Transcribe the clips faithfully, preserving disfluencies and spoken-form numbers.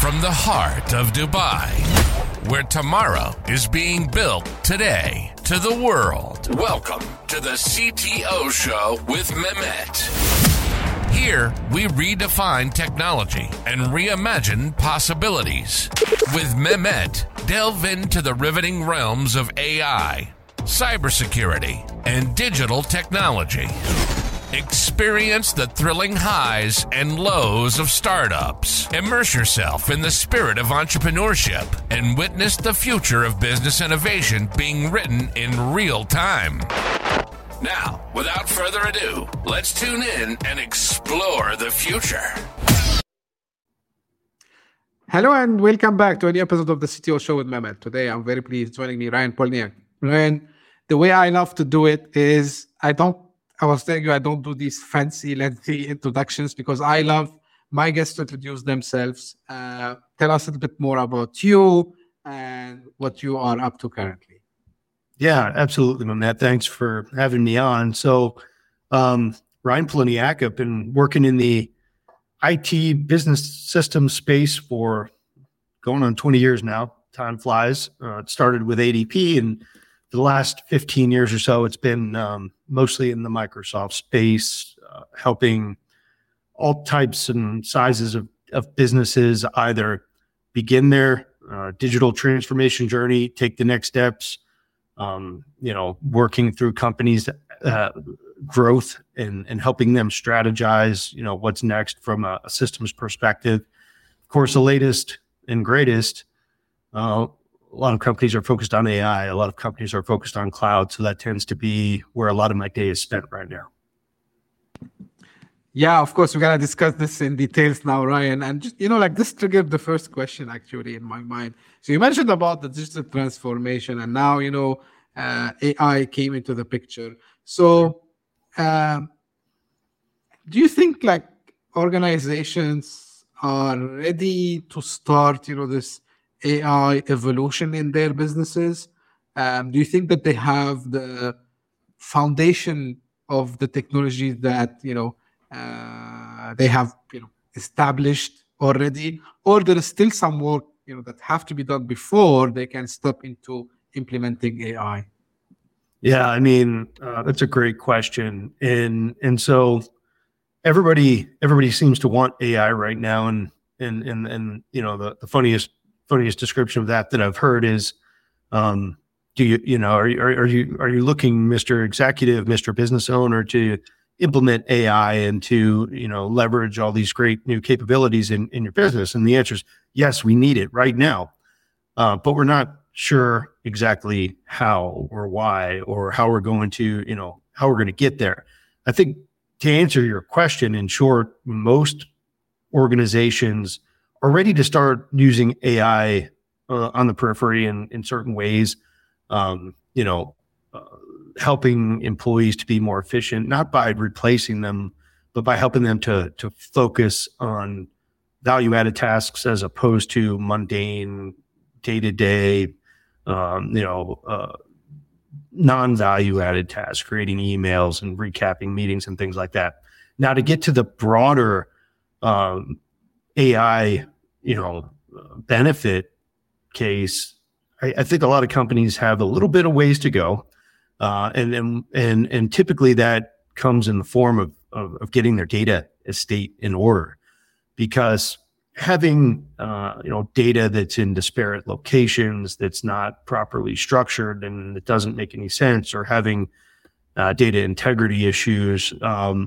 From the heart of Dubai, where tomorrow is being built today, to the world. Welcome to the C T O Show with Mehmet. Here, we redefine technology and reimagine possibilities. With Mehmet, delve into the riveting realms of A I, cybersecurity, and digital technology. Experience the thrilling highs and lows of startups. Immerse yourself in the spirit of entrepreneurship and witness the future of business innovation being written in real time. Now, without further ado, let's tune in and explore the future. Hello and welcome back to a new episode of the C T O Show with Mehmet. Today, I'm very pleased joining me, Ryan Polniak. Ryan, the way I love to do it is I don't I was telling you, I don't do these fancy, lengthy introductions because I love my guests to introduce themselves. Uh, tell us a little bit more about you and what you are up to currently. Yeah, absolutely, Mehmet. Thanks for having me on. So, um, Ryan Polniak, I've been working in the I T business system space for going on twenty years now. Time flies. Uh, it started with A D P, and for the last fifteen years or so, it's been um, mostly in the Microsoft space, uh, helping all types and sizes of, of businesses either begin their uh, digital transformation journey, take the next steps, um, you know, working through companies' uh, growth and, and helping them strategize, you know, what's next from a, a systems perspective. Of course, the latest and greatest, uh, a lot of companies are focused on A I. A lot of companies are focused on cloud. So that tends to be where a lot of my day is spent right now. Yeah, of course, we're going to discuss this in details now, Ryan. And just, you know, like this triggered the first question actually in my mind. So you mentioned about the digital transformation and now, you know, uh, A I came into the picture. So um, do you think like organizations are ready to start, you know, this A I evolution in their businesses? Um, do you think that they have the foundation of the technology that, you know, uh, they have, you know, established already, or there is still some work, you know, that have to be done before they can step into implementing A I? Yeah, I mean, uh, that's a great question. And, and so everybody, everybody seems to want A I right now. And, and, and, and, you know, the, the funniest, funniest description of that that I've heard is, um, do you, you know, are you, are, are you, are you looking, Mister Executive, Mister Business Owner, to implement A I and to, you know, leverage all these great new capabilities in, in your business? And the answer is yes, we need it right now. Uh, but we're not sure exactly how or why or how we're going to, you know, how we're going to get there. I think to answer your question, in short, most organizations are ready to start using A I uh, on the periphery in, in certain ways, um, you know, uh, helping employees to be more efficient, not by replacing them, but by helping them to, to focus on value-added tasks as opposed to mundane, day-to-day, um, you know, uh, non-value-added tasks, creating emails and recapping meetings and things like that. Now, to get to the broader um, A I, you know, benefit case, I, I think a lot of companies have a little bit of ways to go, uh, and and and and typically that comes in the form of, of of getting their data estate in order, because having uh, you know data that's in disparate locations, that's not properly structured, and it doesn't make any sense, or having uh, data integrity issues, um,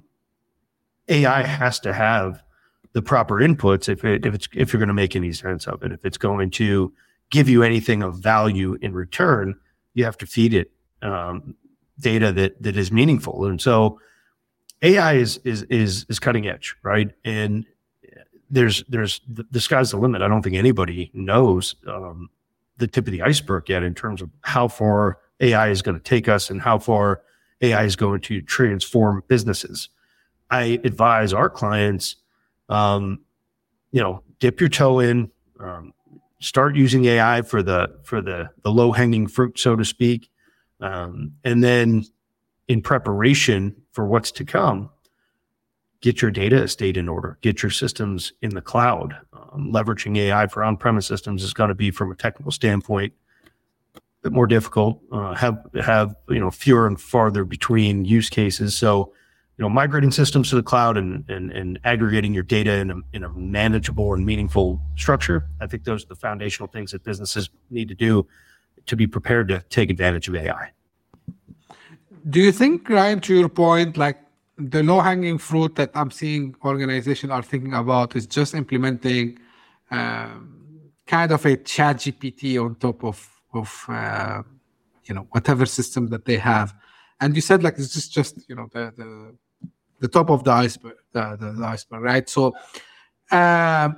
A I has to have the proper inputs if it, if it's if you're going to make any sense of it. If it's going to give you anything of value in return, you have to feed it um, data that that is meaningful. And so A I is is is is cutting edge, right? And there's there's the sky's the limit. I don't think anybody knows um, the tip of the iceberg yet in terms of how far A I is going to take us and how far A I is going to transform businesses. I advise our clients, um, you know, dip your toe in, um, start using A I for the for the the low hanging fruit, so to speak, um, and then in preparation for what's to come, get your data estate in order, get your systems in the cloud. Um, leveraging A I for on-premise systems is going to be, from a technical standpoint, a bit more difficult, uh, have, have, you know, fewer and farther between use cases. So, you know, migrating systems to the cloud and, and, and aggregating your data in a, in a manageable and meaningful structure, I think those are the foundational things that businesses need to do to be prepared to take advantage of A I. Do you think, Ryan, to your point, like the low-hanging fruit that I'm seeing organizations are thinking about is just implementing um, kind of a Chat G P T on top of, of uh, you know, whatever system that they have? And you said like this is just, you know, the the, the top of the iceberg, the, the, the iceberg, right? So um,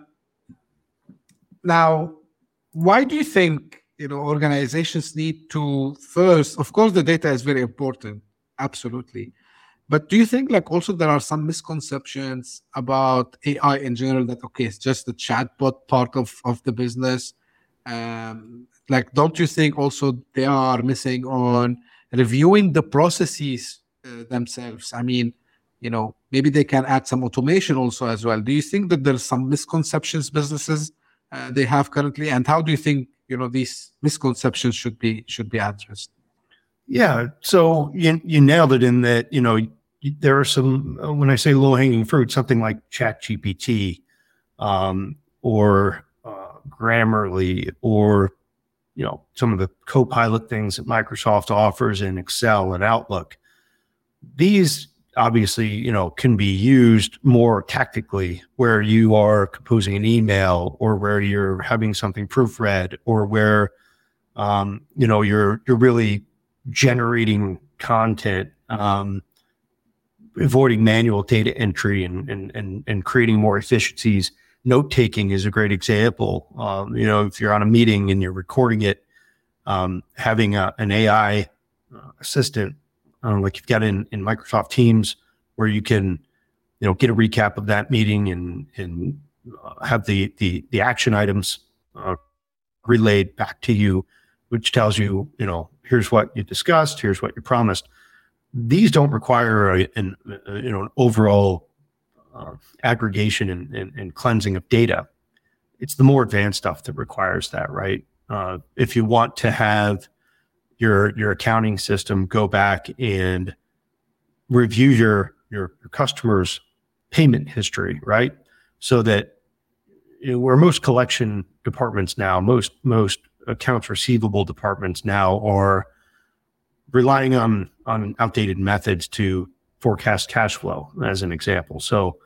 now, why do you think, you know, organizations need to first, of course, the data is very important, absolutely. But do you think like also there are some misconceptions about A I in general that, okay, it's just the chatbot part of, of the business? Um, like, don't you think also they are missing on reviewing the processes uh, themselves? I mean, you know, maybe they can add some automation also as well. Do you think that there's some misconceptions businesses uh, they have currently? And how do you think, you know, these misconceptions should be should be addressed? Yeah, so you you nailed it in that, you know, there are some, when I say low-hanging fruit, something like Chat G P T um, or uh, Grammarly, or, you know, some of the Copilot things that Microsoft offers in Excel and Outlook. These obviously, you know, can be used more tactically, where you are composing an email, or where you're having something proofread, or where, um, you know, you're you're really generating content, um, avoiding manual data entry, and and and and creating more efficiencies. Note taking is a great example. Um, you know, if you're on a meeting and you're recording it, um, having a, an A I uh, assistant, um, like you've got in, in Microsoft Teams, where you can, you know, get a recap of that meeting and and uh, have the the the action items uh, relayed back to you, which tells you, you know, here's what you discussed, here's what you promised. These don't require a, an a, you know an overall uh, aggregation and, and, and cleansing of data. It's the more advanced stuff that requires that, right? Uh, if you want to have your your accounting system go back and review your your, your customer's payment history, right? So that, you know, where most collection departments now, most most accounts receivable departments now are relying on on outdated methods to forecast cash flow, as an example. So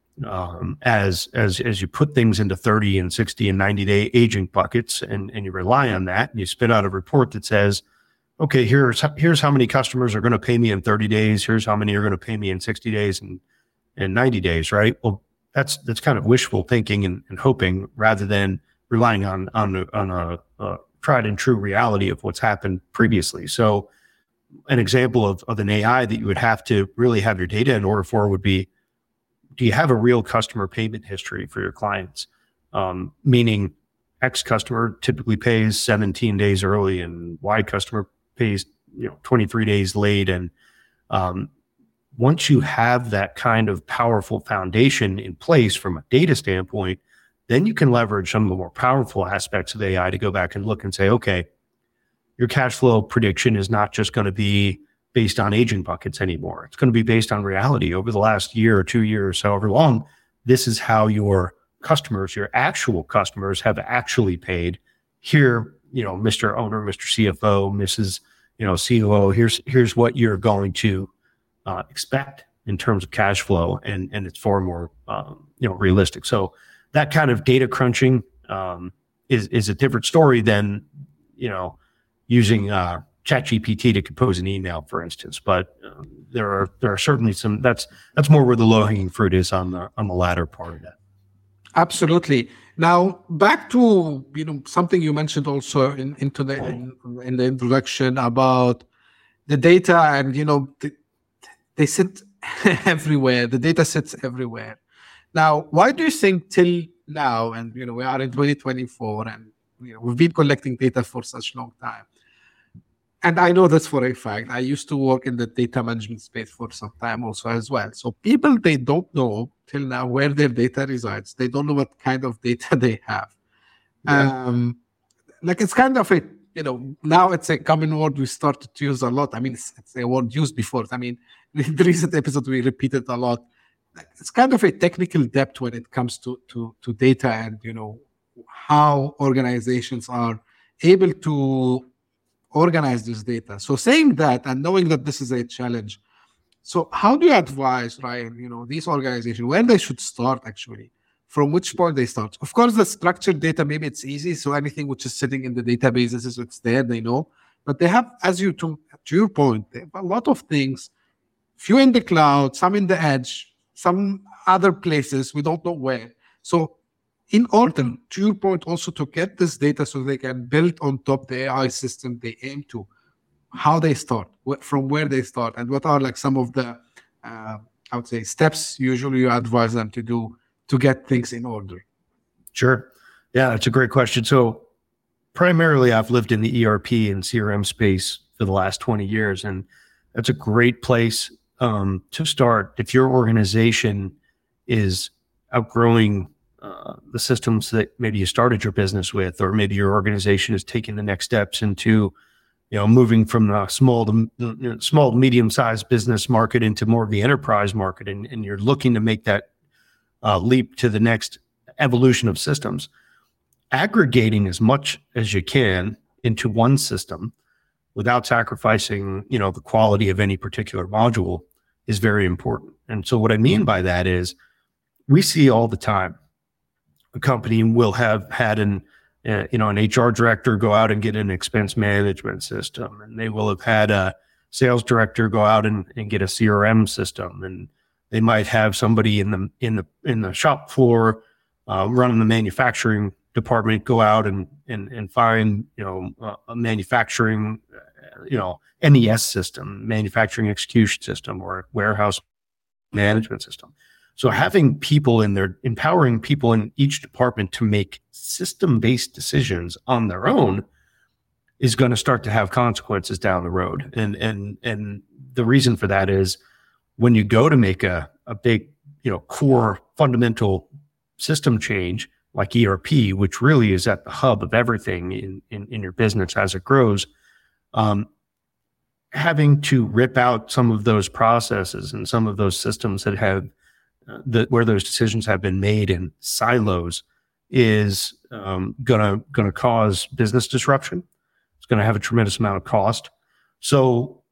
um, as as as you put things into thirty and sixty and ninety day aging buckets, and and you rely on that, and you spit out a report that says, okay, here's here's how many customers are going to pay me in thirty days. Here's how many are going to pay me in sixty days and and ninety days, right? Well, that's that's kind of wishful thinking and, and hoping, rather than relying on on on a, a tried and true reality of what's happened previously. So an example of, of an A I that you would have to really have your data in order for would be, do you have a real customer payment history for your clients? Um, meaning X customer typically pays seventeen days early, and Y customer pays, you know, twenty-three days late. And um, once you have that kind of powerful foundation in place from a data standpoint, then you can leverage some of the more powerful aspects of A I to go back and look and say, okay, your cash flow prediction is not just going to be based on aging buckets anymore. It's going to be based on reality. Over the last year or two years, however long, this is how your customers, your actual customers, have actually paid. Here, you know, Mister Owner, Mister C F O, Missus you know, C O O, here's here's what you're going to uh, expect in terms of cash flow, and and it's far more um, you know realistic. So that kind of data crunching um, is is a different story than, you know, using uh, Chat G P T to compose an email, for instance. But um, there are there are certainly some, that's that's more where the low hanging fruit is on the on the latter part of that. Absolutely. Now back to, you know, something you mentioned also in into the in, in the introduction about the data, and you know the, they sit everywhere. The data sits everywhere. Now, why do you think till now, and you know we are in twenty twenty-four, and you know we've been collecting data for such long time, and I know this for a fact. I used to work in the data management space for some time also as well. So people, they don't know till now where their data resides. They don't know what kind of data they have. Yeah. Um, like it's kind of a, you know, now it's a common word we started to use a lot. I mean, it's, it's a word used before. I mean, in the recent episode, we repeated a lot. It's kind of a technical depth when it comes to, to, to data and, you know, how organizations are able to organize this data. So saying that and knowing that this is a challenge, so how do you advise, Ryan, you know, these organizations, where they should start actually? From which point they start? Of course, the structured data, maybe it's easy. So anything which is sitting in the databases, it's there, they know. But they have, as you, to, to your point, they have a lot of things, few in the cloud, some in the edge, some other places, we don't know where. So in order, to your point, also to get this data so they can build on top the A I system they aim to, how they start, wh- from where they start, and what are like some of the, uh, I would say, steps usually you advise them to do to get things in order? Sure. Yeah, that's a great question. So primarily I've lived in the E R P and C R M space for the last twenty years, and that's a great place um, to start. If your organization is outgrowing uh, the systems that maybe you started your business with, or maybe your organization is taking the next steps into, you know, moving from the small to you know, small to medium-sized business market into more of the enterprise market, and, and you're looking to make that uh, leap to the next evolution of systems, aggregating as much as you can into one system without sacrificing, you know, the quality of any particular module is very important. And so what I mean by that is we see all the time a company will have had an, uh, you know, an H R director go out and get an expense management system, and they will have had a sales director go out and, and get a C R M system, and they might have somebody in the in the in the shop floor uh, running the manufacturing department go out and and and find, you know, uh, a manufacturing, uh, you know, M E S system, manufacturing execution system, or warehouse management system. So having people in there, empowering people in each department to make system-based decisions on their own is going to start to have consequences down the road. And and and the reason for that is when you go to make a, a big, you know, core fundamental system change like E R P, which really is at the hub of everything in, in, in your business as it grows, um, having to rip out some of those processes and some of those systems that have uh, the, where those decisions have been made in silos is um, gonna gonna cause business disruption. It's gonna have a tremendous amount of cost. So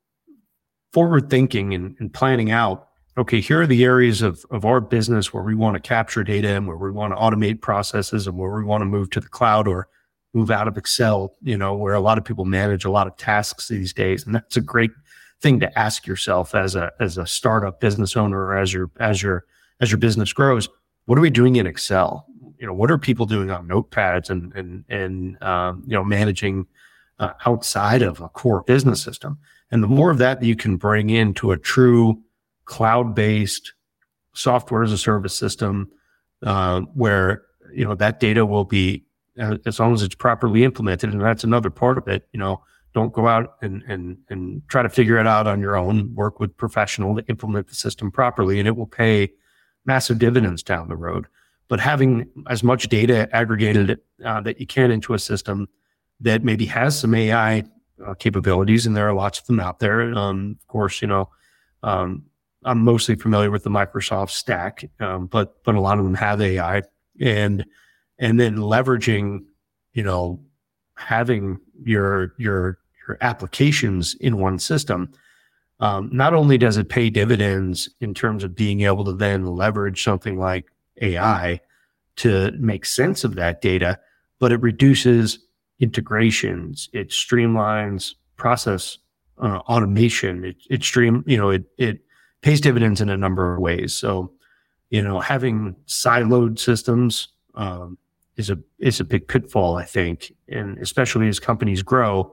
forward thinking and, and planning out, okay, here are the areas of, of our business where we want to capture data and where we want to automate processes and where we want to move to the cloud or move out of Excel, you know, where a lot of people manage a lot of tasks these days. And that's a great thing to ask yourself as a, as a startup business owner, or as your, as your, as your business grows. What are we doing in Excel? You know, what are people doing on notepads and, and, and, um, you know, managing uh, outside of a core business system? And the more of that that you can bring into a true cloud-based software as a service system, uh, where, you know, that data will be, uh, as long as it's properly implemented, and that's another part of it, you know, don't go out and, and, and try to figure it out on your own. Work with professional to implement the system properly, and it will pay massive dividends down the road. But having as much data aggregated uh, that you can into a system that maybe has some A I uh, capabilities, and there are lots of them out there. Um, of course, you know, um, I'm mostly familiar with the Microsoft stack, um, but but a lot of them have A I, and and then leveraging, you know, having your your your applications in one system. Um, not only does it pay dividends in terms of being able to then leverage something like A I to make sense of that data, but it reduces integrations, it streamlines process uh, automation, it, it stream, you know, it it pays dividends in a number of ways. So, you know, having siloed systems um, is a is a big pitfall, I think, and especially as companies grow,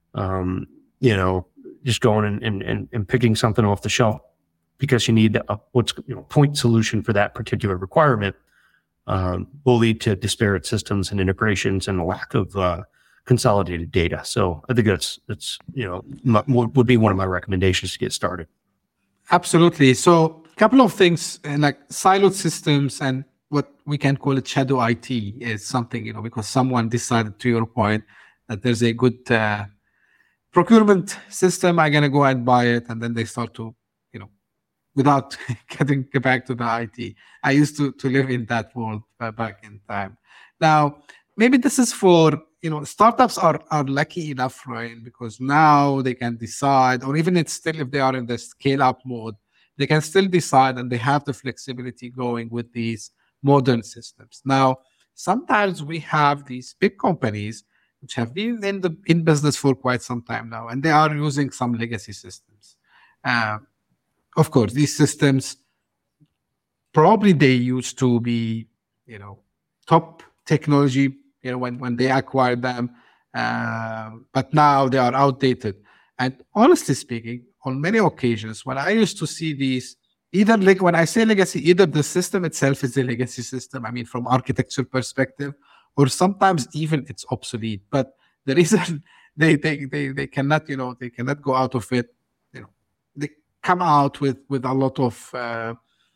um, you know, just going and, and, and, and picking something off the shelf because you need a what's you know point solution for that particular requirement um, will lead to disparate systems and integrations and a lack of uh, consolidated data. So I think that's that's you know my, would be one of my recommendations to get started. Absolutely. So a couple of things, uh, like siloed systems and what we can call it shadow I T is something, you know, because someone decided, to your point, that there's a good uh, procurement system, I'm going to go and buy it. And then they start to, you know, without getting back to the I T. I used to, to live in that world uh, back in time. Now, maybe this is for, you know, startups are, are lucky enough, right? Because now they can decide, or even it's still, if they are in the scale up mode, they can still decide and they have the flexibility going with these modern systems. Now, sometimes we have these big companies which have been in the in business for quite some time now, and they are using some legacy systems. Uh, of course, these systems probably they used to be, you know, top technology, you know, when, when they acquired them, uh, but now they are outdated. And honestly speaking, on many occasions, when I used to see these, either like when I say legacy, either the system itself is a legacy system, I mean, from architecture perspective, or sometimes even it's obsolete. But the reason they they they, they cannot, you know, they cannot go out of it, you know, they come out with, with a lot of uh,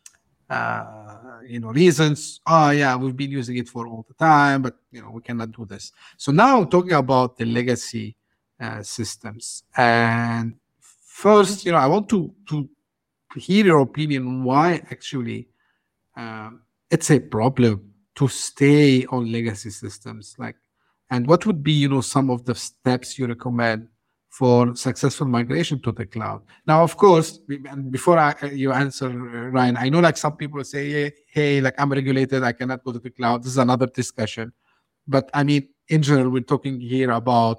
uh, you know, reasons. Oh yeah, we've been using it for all the time, but you know, we cannot do this. So now talking about the legacy uh, systems, and first, you know, I want to to hear your opinion on why actually um, it's a problem to stay on legacy systems, like, and what would be, you know, some of the steps you recommend for successful migration to the cloud. Now, of course, and before I, you answer, Ryan, I know like some people say, hey, hey, like I'm regulated, I cannot go to the cloud. This is another discussion. But I mean, in general, we're talking here about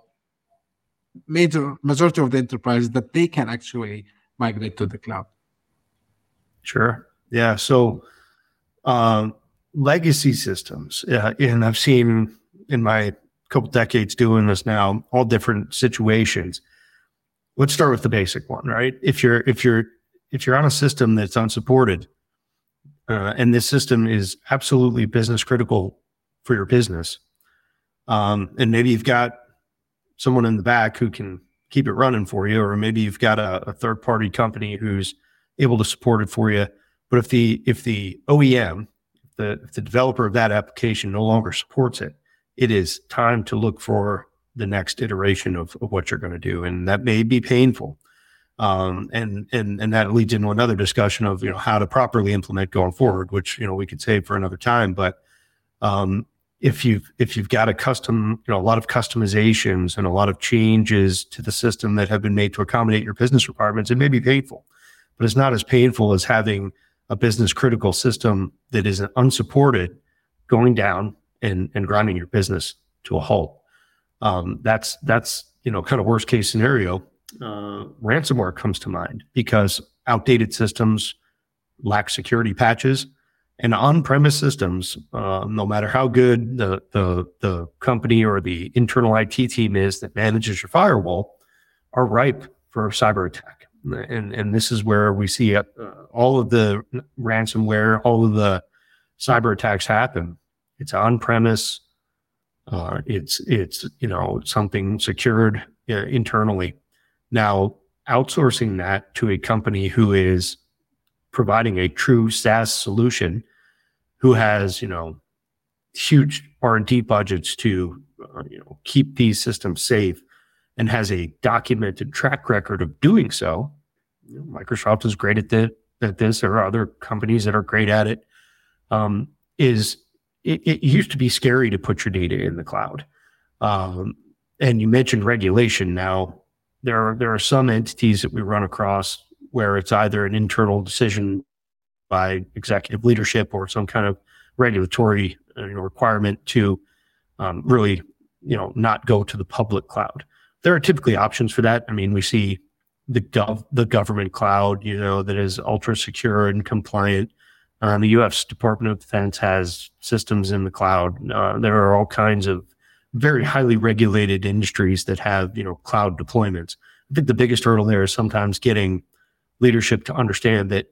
major majority of the enterprises that they can actually migrate to the cloud. Sure. Yeah. So um, legacy systems, uh, and I've seen in my couple decades doing this now, all different situations. Let's start with the basic one, right? If you're if you're if you're on a system that's unsupported, uh, and this system is absolutely business critical for your business, um, and maybe you've got someone in the back who can keep it running for you, or maybe you've got a, a third party company who's able to support it for you. But if the if the O E M, the if the developer of that application no longer supports it, it is time to look for the next iteration of, of what you're going to do. And that may be painful. Um, and, and, and that leads into another discussion of, you know, how to properly implement going forward, which, you know, we could save for another time. But, um, if you've, if you've got a custom, you know, a lot of customizations and a lot of changes to the system that have been made to accommodate your business requirements, it may be painful, but it's not as painful as having a business critical system that is unsupported going down and, and grinding your business to a halt. Um, that's, that's, you know, kind of worst case scenario. Uh, ransomware comes to mind because outdated systems lack security patches, and on-premise systems, uh, no matter how good the, the, the company or the internal I T team is that manages your firewall, are ripe for cyber attack. And, and this is where we see uh, all of the ransomware, all of the cyber attacks happen. It's on-premise. Uh, it's, it's, you know, something secured uh, internally. Now, outsourcing that to a company who is providing a true SaaS solution, who has, you know, huge R and D budgets to, uh, you know, keep these systems safe and has a documented track record of doing so. You know, Microsoft is great at, the, at this. There are other companies that are great at it. Um, is It, it used to be scary to put your data in the cloud. Um, and you mentioned regulation. Now, there are, there are some entities that we run across where it's either an internal decision by executive leadership or some kind of regulatory uh, you know, requirement to um, really, you know, not go to the public cloud. There are typically options for that. I mean, we see the gov, the government cloud, you know, that is ultra secure and compliant. Um, the U S Department of Defense has systems in the cloud. Uh, there are all kinds of very highly regulated industries that have, you know, cloud deployments. I think the biggest hurdle there is sometimes getting leadership to understand that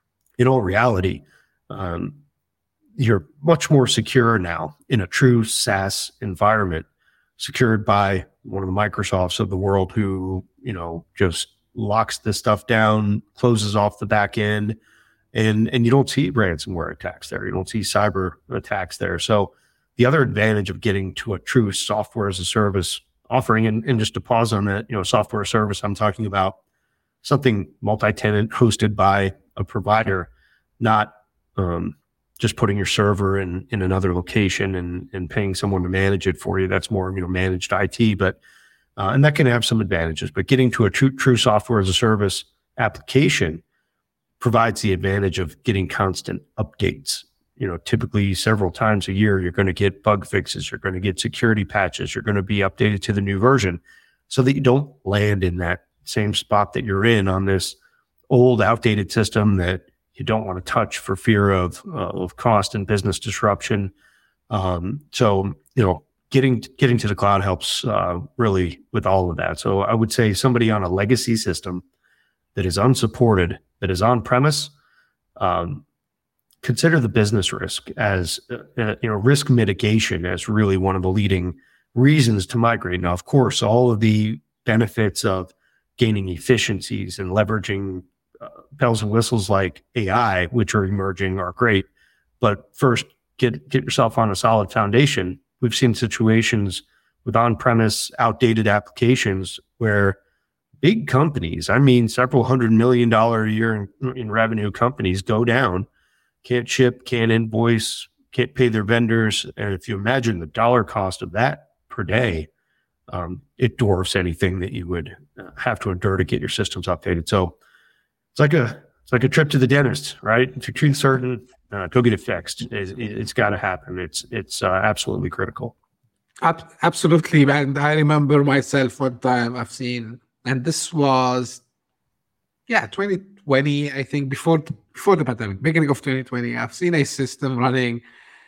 in all reality, um, you're much more secure now in a true SaaS environment secured by one of the Microsofts of the world who, you know, just locks this stuff down, closes off the back end, and and you don't see ransomware attacks there. You don't see cyber attacks there. So the other advantage of getting to a true software as a service offering, and, and just to pause on that, you know, software as a service, I'm talking about something multi-tenant hosted by a provider, not um, just putting your server in, in another location and, and paying someone to manage it for you. That's more, you know, managed I T, but, uh, and that can have some advantages, but getting to a true, true software as a service application provides the advantage of getting constant updates. You know, typically several times a year, you're going to get bug fixes, you're going to get security patches, you're going to be updated to the new version so that you don't land in that same spot that you're in on this old, outdated system that you don't want to touch for fear of uh, of cost and business disruption. Um, so, you know, getting getting to the cloud helps uh, really with all of that. So I would say somebody on a legacy system that is unsupported, that is on premise, um, consider the business risk as, uh, you know, risk mitigation as really one of the leading reasons to migrate. Now, of course, all of the benefits of gaining efficiencies and leveraging uh, bells and whistles like A I, which are emerging, are great. But first, get get yourself on a solid foundation. We've seen situations with on-premise, outdated applications where big companies, I mean, several hundred million dollar a year in, in revenue companies go down, can't ship, can't invoice, can't pay their vendors. And if you imagine the dollar cost of that per day, um, it dwarfs anything that you would uh, have to endure to get your systems updated. So it's like a it's like a trip to the dentist, right? If you're too certain, uh, go get it fixed. It, it, it's got to happen. It's it's uh, absolutely critical. Ab- absolutely, and I remember myself one time I've seen, and this was, yeah, twenty twenty, I think, before before the pandemic, beginning of twenty twenty. I've seen a system running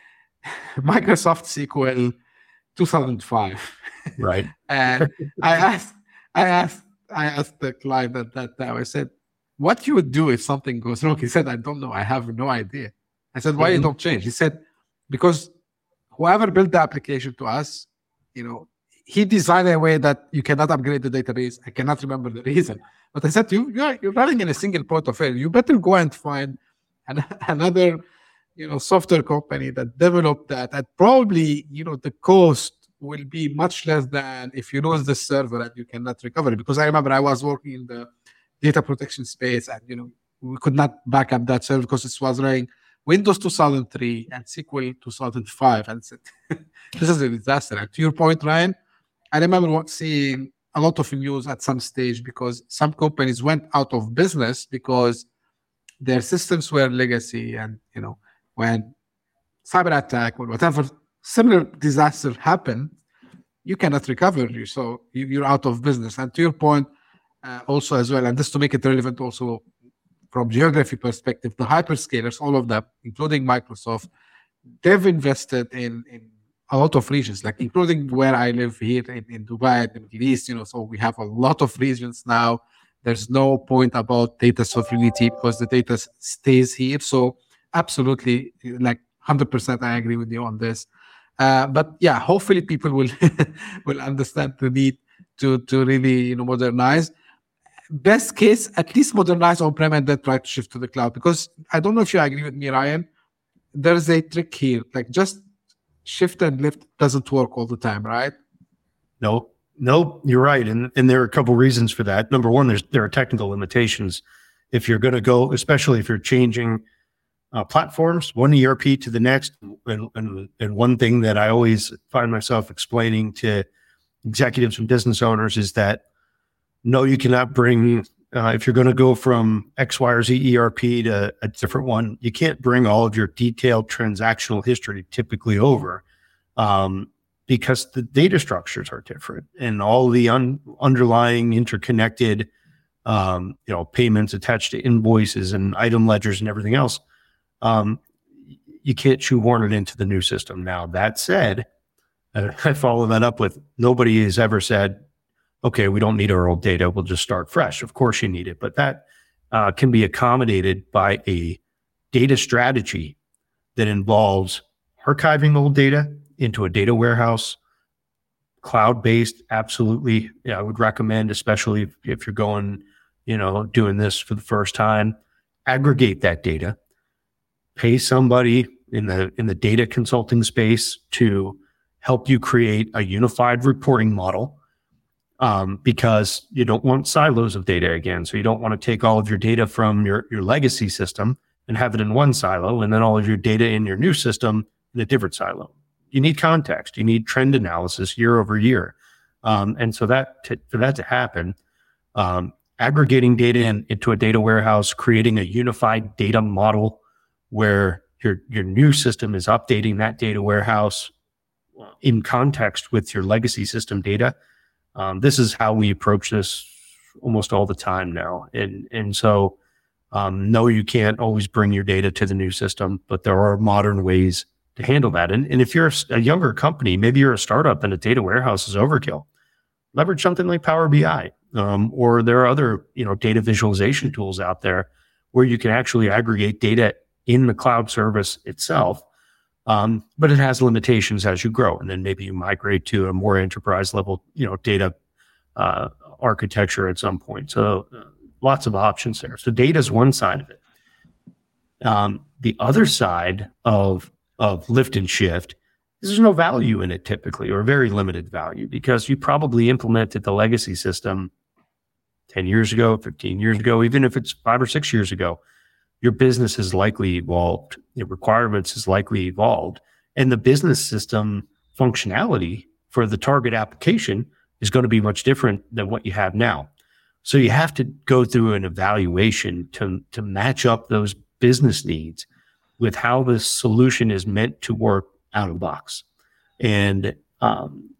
Microsoft S Q L two thousand five. Right. And I asked, I asked, I asked the client at that time. I said, "What you would do if something goes wrong?" He said, "I don't know. I have no idea." I said, "Why mm-hmm. you don't change?" He said, "Because whoever built the application to us, you know, he designed a way that you cannot upgrade the database. I cannot remember the reason." But I said, you, you're, you're running in a single point of failure. You better go and find an, another, you know, software company that developed that. And probably, you know, the cost will be much less than if you lose the server and you cannot recover it. Because I remember I was working in the data protection space, and, you know, we could not back up that server because it was running Windows two thousand three and S Q L two thousand five. And said, this is a disaster. And to your point, Ryan, I remember seeing a lot of news at some stage because some companies went out of business because their systems were legacy, and, you know, when cyber attack or whatever similar disaster happened, you cannot recover. You so you, you're out of business. And to your point, uh, also as well, and just to make it relevant also from geography perspective, the hyperscalers, all of them, including Microsoft, they've invested in in a lot of regions, like including where I live here in, in Dubai, the Middle East, you know, so we have a lot of regions now. There's no point about data sovereignty because the data stays here. So absolutely, like one hundred percent, I agree with you on this. Uh, but yeah, hopefully people will will understand the need to to really, you know, modernize. Best case, at least modernize on-prem and then try to shift to the cloud. Because I don't know if you agree with me, Ryan, there's a trick here. Like just shift and lift doesn't work all the time, right? No, no, you're right. And and there are a couple reasons for that. Number one, there's there are technical limitations. If you're going to go, especially if you're changing uh, platforms, one E R P to the next. And, and, and one thing that I always find myself explaining to executives and business owners is that, no, you cannot bring, uh, if you're going to go from X, Y, or Z E R P to a different one, you can't bring all of your detailed transactional history typically over um, because the data structures are different and all the un- underlying interconnected, um, you know, payments attached to invoices and item ledgers and everything else. Um, you can't shoehorn it into the new system. Now, that said, uh, I follow that up with nobody has ever said, okay, we don't need our old data. We'll just start fresh. Of course you need it, but that uh, can be accommodated by a data strategy that involves archiving old data into a data warehouse, cloud-based, absolutely. Yeah, I would recommend, especially if, if you're going, you know, doing this for the first time, aggregate that data, pay somebody in the in the data consulting space to help you create a unified reporting model, um, because you don't want silos of data again. So you don't want to take all of your data from your, your legacy system and have it in one silo, and then all of your data in your new system in a different silo. You need context. You need trend analysis year over year. Um, and so that to, for that to happen, um, aggregating data in, into a data warehouse, creating a unified data model where your, your new system is updating that data warehouse in context with your legacy system data. Um, this is how we approach this almost all the time now. And, and so, um, no, you can't always bring your data to the new system, but there are modern ways to handle that. And, and if you're a, a younger company, maybe you're a startup and a data warehouse is overkill, leverage something like Power B I. Um, or there are other, you know, data visualization tools out there where you can actually aggregate data in the cloud service itself. Um, but it has limitations as you grow. And then maybe you migrate to a more enterprise level, you know, data uh, architecture at some point. So uh, lots of options there. So data is one side of it. Um, the other side of of lift and shift, there's no value in it typically, or very limited value, because you probably implemented the legacy system ten years ago, fifteen years ago, even if it's five or six years ago. Your business has likely evolved, your requirements has likely evolved, and the business system functionality for the target application is going to be much different than what you have now. So you have to go through an evaluation to, to match up those business needs with how the solution is meant to work out of the box, and um,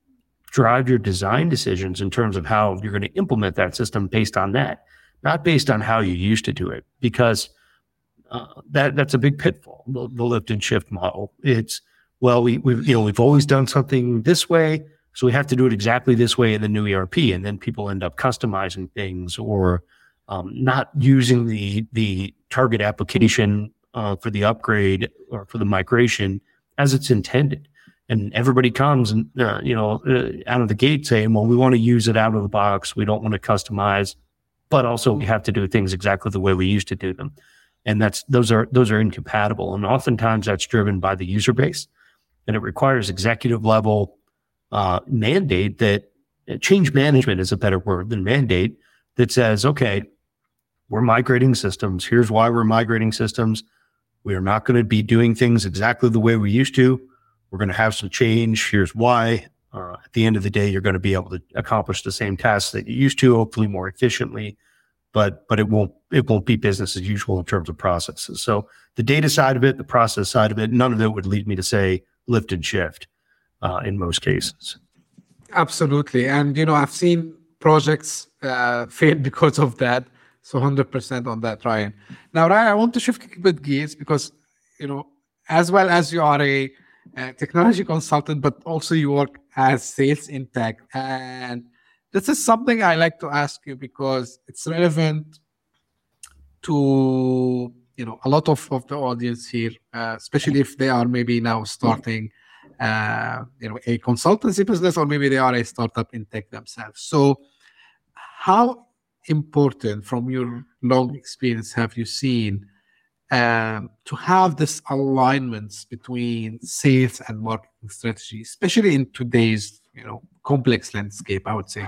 drive your design decisions in terms of how you're going to implement that system based on that, not based on how you used to do it, because uh, that that's a big pitfall. The, the lift and shift model. It's well, we we you know we've always done something this way, so we have to do it exactly this way in the new E R P, and then people end up customizing things or um, not using the the target application uh, for the upgrade or for the migration as it's intended. And everybody comes and, uh, you know, uh, out of the gate saying, well, we want to use it out of the box. We don't want to customize, but also we have to do things exactly the way we used to do them. And that's, those are, those are incompatible. And oftentimes that's driven by the user base, and it requires executive level, uh, mandate that uh, change management is a better word than mandate, that says, okay, we're migrating systems. Here's why we're migrating systems. We are not going to be doing things exactly the way we used to. We're going to have some change. Here's why. Uh, at the end of the day, you're going to be able to accomplish the same tasks that you used to, hopefully more efficiently, but but it won't it won't be business as usual in terms of processes. So the data side of it, the process side of it, none of it would lead me to say lift and shift uh, in most cases. Absolutely. And, you know, I've seen projects uh, fail because of that. So one hundred percent on that, Ryan. Now, Ryan, I want to shift a bit gears because, you know, as well as you are a Uh, technology consultant, but also you work as sales in tech. And this is something I like to ask you because it's relevant to, you know, a lot of, of the audience here, uh, especially if they are maybe now starting, uh, you know, a consultancy business, or maybe they are a startup in tech themselves. So how important, from your long experience, have you seen Um, to have this alignments between sales and marketing strategy, especially in today's, you know, complex landscape, I would say?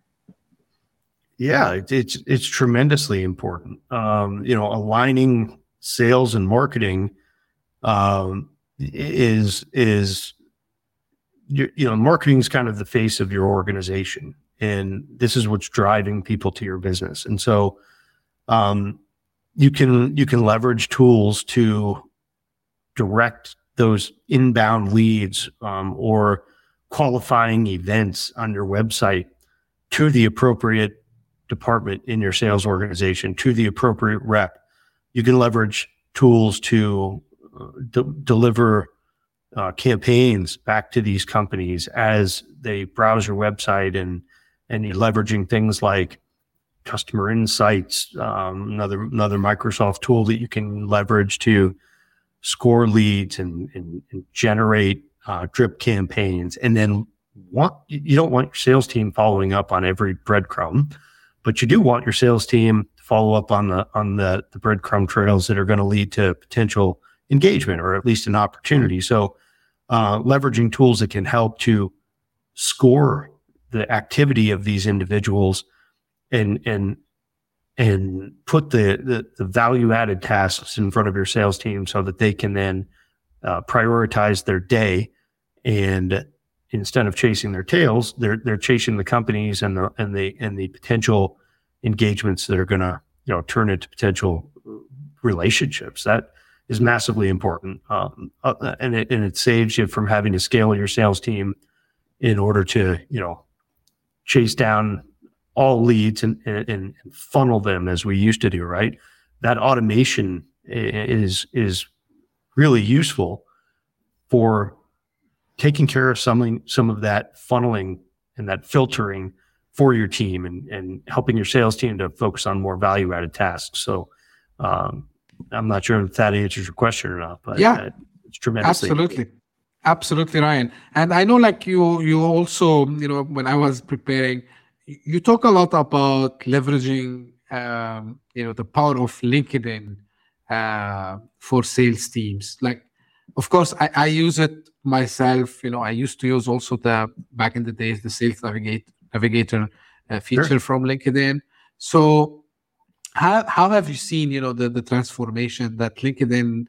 Yeah, it, it's it's tremendously important. Um, you know, aligning sales and marketing um, is is you, you know, marketing is kind of the face of your organization, and this is what's driving people to your business. And so, um, You can you can leverage tools to direct those inbound leads um, or qualifying events on your website to the appropriate department in your sales organization, to the appropriate rep. You can leverage tools to uh, de- deliver uh, campaigns back to these companies as they browse your website, and and you're leveraging things like Customer Insights, um, another another Microsoft tool that you can leverage to score leads and, and, and generate uh, drip campaigns, and then want, you don't want your sales team following up on every breadcrumb, but you do want your sales team to follow up on the, on the, the breadcrumb trails that are going to lead to potential engagement or at least an opportunity. So, uh, leveraging tools that can help to score the activity of these individuals and, and, and put the, the, the value-added tasks in front of your sales team so that they can then uh, prioritize their day. And instead of chasing their tails, they're they're chasing the companies and the and the and the potential engagements that are going to, you know, turn into potential relationships. That is massively important, um, uh, and it and it saves you from having to scale your sales team in order to, you know, chase down all leads and, and, and funnel them as we used to do, right? That automation is, is really useful for taking care of some, some of that funneling and that filtering for your team and, and helping your sales team to focus on more value added tasks. So, um, I'm not sure if that answers your question or not, but yeah, uh, it's tremendously. Absolutely. Absolutely, Ryan. And I know, like you, you also, you know, when I was preparing, you talk a lot about leveraging, um, you know, the power of LinkedIn uh, for sales teams. Like, of course, I, I use it myself. You know, I used to use also the back in the days the Sales Navigate, Navigator uh, feature sure. from LinkedIn. So, how how have you seen, you know, the the transformation that LinkedIn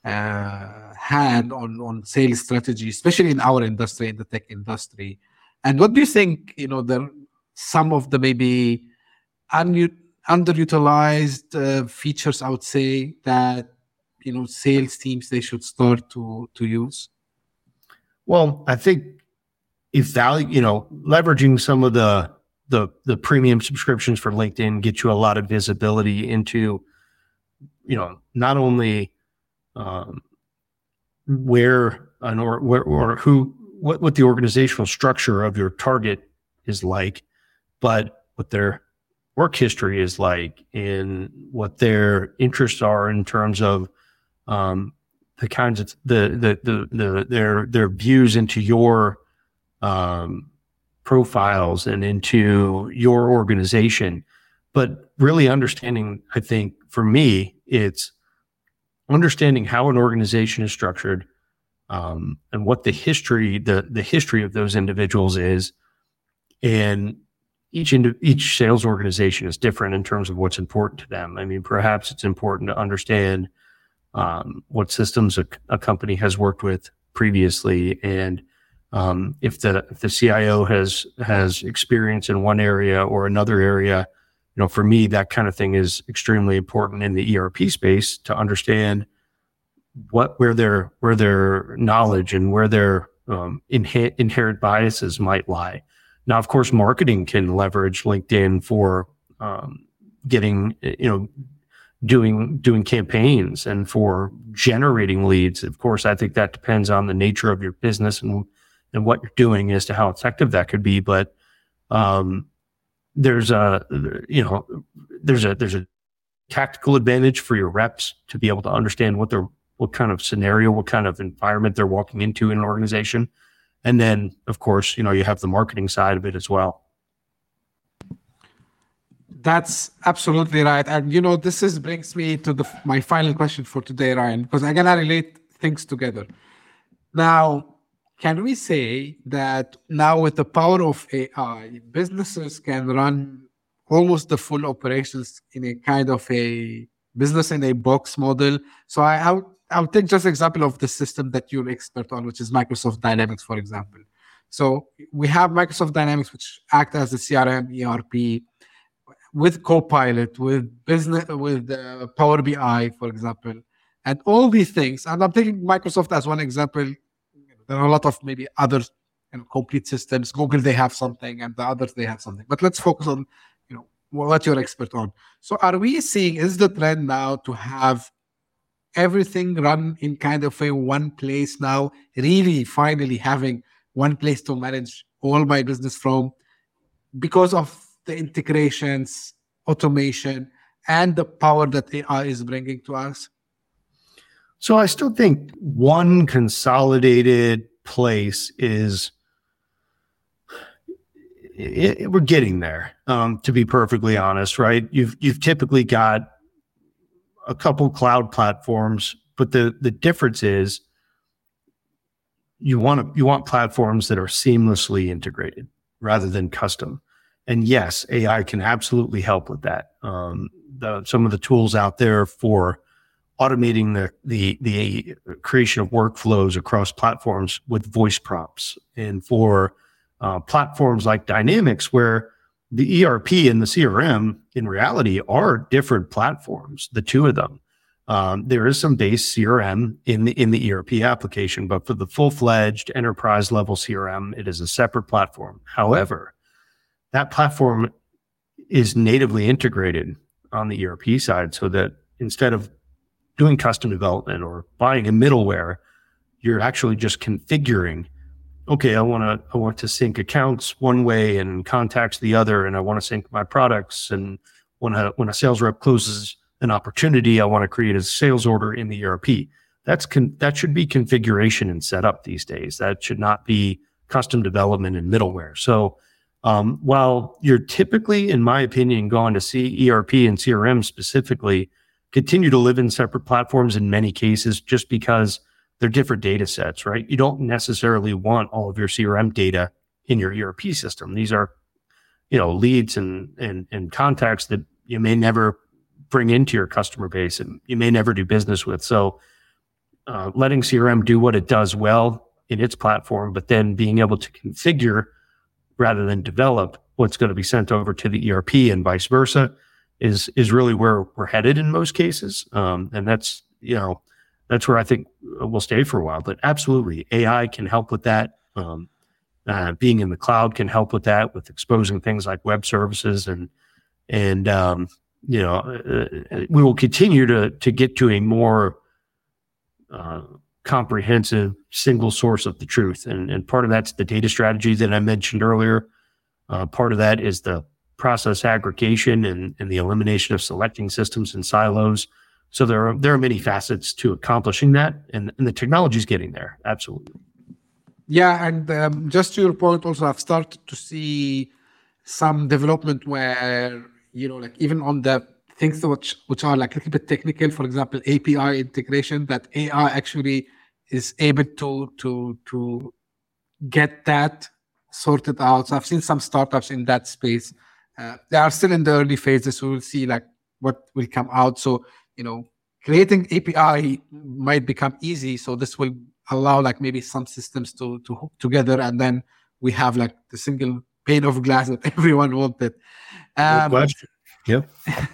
uh, had on on sales strategy, especially in our industry, in the tech industry? And what do you think, you know, the some of the maybe un- underutilized uh, features, I would say, that, you know, sales teams, they should start to to use? Well, I think if value, you know, leveraging some of the the the premium subscriptions for LinkedIn get you a lot of visibility into, you know, not only um, where an or where or who what what the organizational structure of your target is like, but what their work history is like and what their interests are in terms of um, the kinds of the, the, the, the, their, their views into your um, profiles and into your organization. But really understanding, I think for me, it's understanding how an organization is structured um, and what the history, the, the history of those individuals is. And each ind- each sales organization is different in terms of what's important to them. I mean, perhaps it's important to understand um, what systems a, a company has worked with previously, and um, if the if the C I O has has experience in one area or another area. You know, for me, that kind of thing is extremely important in the E R P space to understand what where their where their knowledge and where their um, inhe- inherent biases might lie. Now, of course, marketing can leverage LinkedIn for um, getting, you know, doing doing campaigns and for generating leads. Of course, I think that depends on the nature of your business and and what you're doing as to how effective that could be. But um, there's a you know there's a there's a tactical advantage for your reps to be able to understand what they're what kind of scenario, what kind of environment they're walking into in an organization. And then, of course, you know, you have the marketing side of it as well. That's absolutely right. And, you know, this is brings me to the my final question for today, Ryan, because I'm going to relate things together. Now, can we say that now with the power of A I, businesses can run almost the full operations in a kind of a business in a box model? So I, I would I'll take just example of the system that you're expert on, which is Microsoft Dynamics, for example. So we have Microsoft Dynamics, which act as a C R M, E R P, with Copilot, with business, with uh, Power B I, for example, and all these things. And I'm taking Microsoft as one example. There are a lot of maybe other, you know, complete systems. Google, they have something, and the others, they have something. But let's focus on, you know, what you're expert on. So are we seeing, is the trend now to have everything run in kind of a one place now, really finally having one place to manage all my business from because of the integrations, automation, and the power that A I is bringing to us? So I still think one consolidated place is it, it, we're getting there. Um, to be perfectly honest, right? You've you've typically got a couple cloud platforms, but the the difference is you want to you want platforms that are seamlessly integrated rather than custom. And yes, A I can absolutely help with that. Um, the, some of the tools out there for automating the, the the creation of workflows across platforms with voice prompts, and for uh, platforms like Dynamics, where the E R P and the C R M in reality are different platforms, the two of them. Um, there is some base C R M in the in the E R P application, but for the full-fledged enterprise level C R M, it is a separate platform. However, that platform is natively integrated on the E R P side, so that instead of doing custom development or buying a middleware, you're actually just configuring, okay, I want to I want to sync accounts one way and contacts the other, and I want to sync my products. And when a, when a sales rep closes an opportunity, I want to create a sales order in the E R P. That's con- that should be configuration and setup these days. That should not be custom development and middleware. So um, while you're typically, in my opinion, going to see E R P and C R M specifically continue to live in separate platforms in many cases, just because they're different data sets, right? You don't necessarily want all of your C R M data in your E R P system. These are, you know, leads and and and contacts that you may never bring into your customer base and you may never do business with. So uh, letting C R M do what it does well in its platform, but then being able to configure rather than develop what's going to be sent over to the E R P and vice versa is is really where we're headed in most cases. Um, and that's, you know, that's where I think we'll stay for a while. But absolutely, A I can help with that. Um, uh, being in the cloud can help with that, with exposing things like web services. And, and um, you know, uh, we will continue to to get to a more uh, comprehensive single source of the truth. And, and part of that's the data strategy that I mentioned earlier. Uh, part of that is the process aggregation and, and the elimination of selecting systems and silos. So there are there are many facets to accomplishing that, and, and the technology is getting there. Absolutely. Yeah, and um, just to your point, also I've started to see some development where, you know, like even on the things which which are like a little bit technical, for example, A P I integration, that A I actually is able to to to get that sorted out. So I've seen some startups in that space. Uh, they are still in the early phases, so we'll see like what will come out. So, you know, creating A P I might become easy. So this will allow like maybe some systems to to hook together, and then we have like the single pane of glass that everyone wanted. Um, Good question. Yep.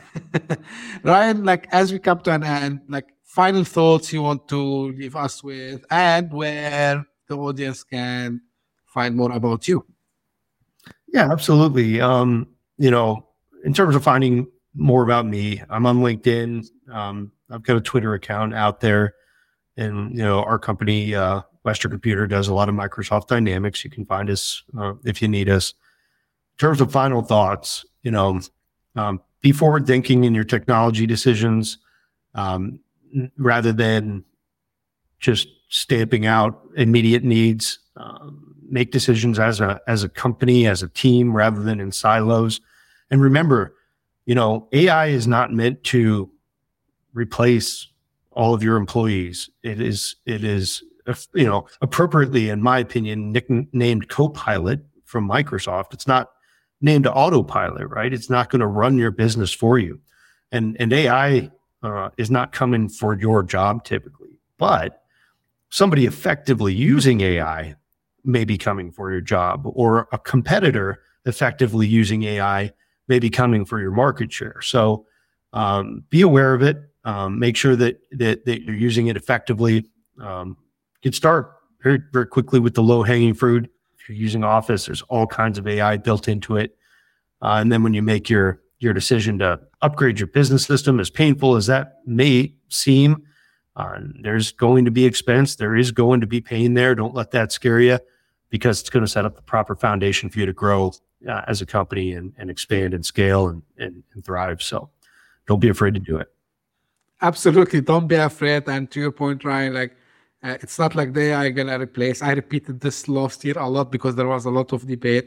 Ryan, like as we come to an end, like final thoughts you want to leave us with, and where the audience can find more about you. Yeah, absolutely. Um, you know, in terms of finding more about me, I'm on LinkedIn. Um, I've got a Twitter account out there, and you know, our company, uh, Western Computer, does a lot of Microsoft Dynamics. You can find us uh, if you need us. In terms of final thoughts, you know, um, be forward thinking in your technology decisions, um, rather than just stamping out immediate needs. Um, make decisions as a as a company, as a team, rather than in silos. And remember, you know, A I is not meant to replace all of your employees. It is, it is, you know, appropriately, in my opinion, nicknamed Copilot from Microsoft. It's not named Autopilot, right? It's not going to run your business for you. And, and A I uh, is not coming for your job typically, but somebody effectively using A I may be coming for your job, or a competitor effectively using A I may be coming for your market share. So um, be aware of it. Um, make sure that, that that you're using it effectively. Um, you can start very, very quickly with the low-hanging fruit. If you're using Office, there's all kinds of A I built into it. Uh, and then when you make your your decision to upgrade your business system, as painful as that may seem, Uh, there's going to be expense. There is going to be pain there. Don't let that scare you, because it's going to set up the proper foundation for you to grow uh, as a company and, and expand and scale and, and, and thrive. So don't be afraid to do it. Absolutely. Don't be afraid. And to your point, Ryan, like uh, it's not like they are going to replace. I repeated this last year a lot because there was a lot of debate.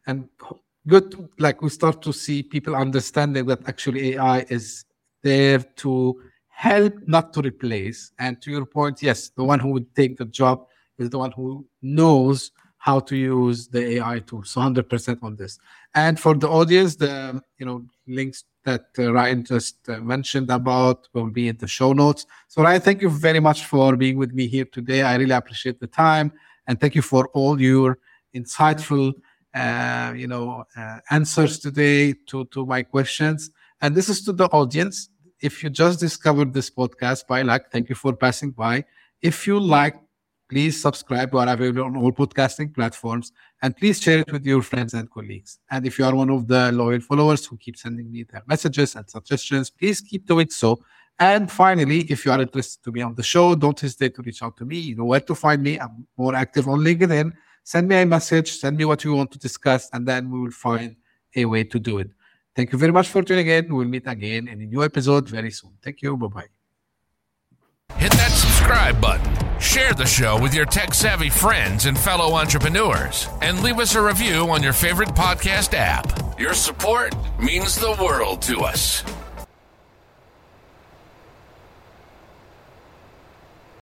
and good, like we start to see people understanding that actually A I is there to help, not to replace. And to your point, yes, the one who would take the job is the one who knows how to use the A I tool. So one hundred percent on this. And for the audience, the you know links that uh, Ryan just uh, mentioned about will be in the show notes. So Ryan, thank you very much for being with me here today. I really appreciate the time, and thank you for all your insightful uh, you know uh, answers today to to my questions. And this is to the audience. If you just discovered this podcast by luck, thank you for passing by. If you like, please subscribe. We are available on all podcasting platforms, and please share it with your friends and colleagues. And if you are one of the loyal followers who keep sending me their messages and suggestions, please keep doing so. And finally, if you are interested to be on the show, don't hesitate to reach out to me. You know where to find me. I'm more active on LinkedIn. Send me a message, send me what you want to discuss, and then we will find a way to do it. Thank you very much for tuning in. We'll meet again in a new episode very soon. Thank you. Bye-bye. Hit that subscribe button, share the show with your tech-savvy friends and fellow entrepreneurs, and leave us a review on your favorite podcast app. Your support means the world to us.